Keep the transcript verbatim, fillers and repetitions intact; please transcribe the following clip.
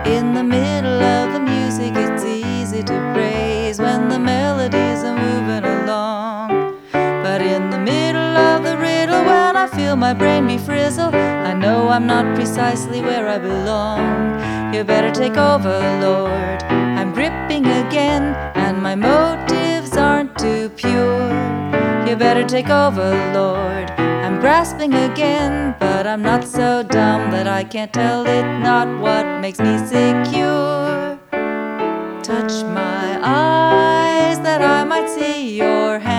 In the middle of the music it's easy to praise when the melodies are moving along. But in the middle of the riddle, when I feel my brain be frizzle, I know I'm not precisely where I belong. You better take over, Lord, I'm gripping again, and my motives aren't too pure. You better take over, Lord, I'm grasping again, but I'm not so dumb that I can't tell it not what makes me secure. Touch my eyes that I might see your hand.